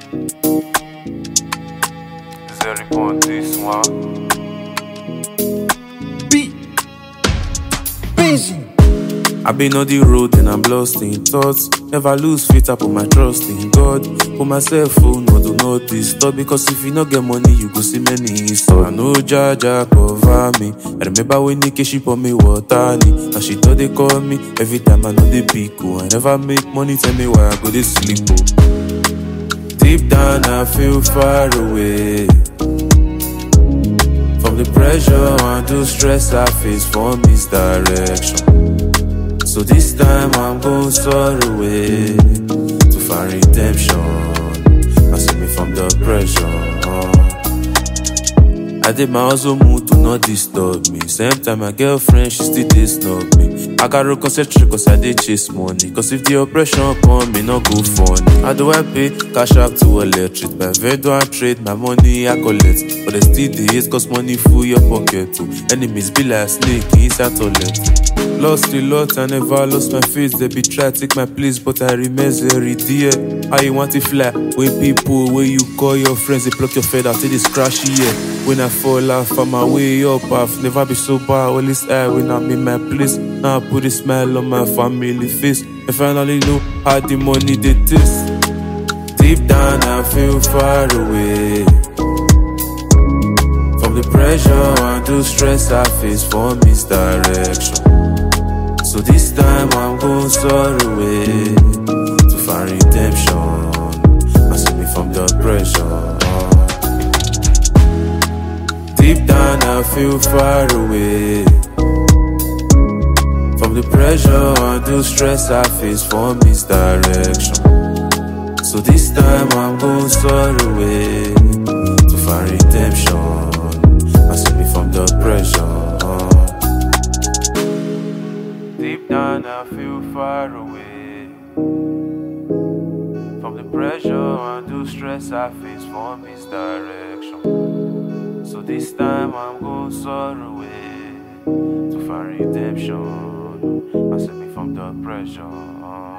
Zeri on this one. I've been on the road and I'm lost in thoughts. Never lose faith, I put my trust in God. Put myself no do not disturb. Because if you not get money, you go see many so I know Jaja cover me. I remember when Nikki she pour me water. Now she thought they call me every time I know they pick. I never make money, tell me why I go to sleep. Deep down I feel far away from the pressure and the stress I face for misdirection. So this time I'm going far away to find redemption. I save me from the pressure. I did my hustle move to not disturb me. Same time my girlfriend, she still disturb me. I gotta concentrate cause I did chase money. Cause if the oppression come, me not go funny. How do I pay? Cash up to electric. By vendor I trade, my money I collect. But they still the hate cause money full your pocket too. Enemies be like snake inside toilet. Lost a lot, I never lost my face. They be try to take my place, but I remain very dear. How you want to fly? When people, when you call your friends, they pluck your feather till it's crashy, yeah. When I fall off, I'm my way up. I've never been so bad, always high when I'm in my place. Now I put a smile on my family face. I finally know how the money they taste. Deep down, I feel far away from the pressure and the stress I face for misdirection. So this time I'm going far away to find redemption. I save me from the pressure. Deep down I feel far away from the pressure and the stress I face for misdirection. So this time I'm going far away to find redemption. I save me from the pressure. Deep down I feel far away from the pressure and the stress I face for misdirection. So this time I'm going far away to find redemption. I save me from the pressure.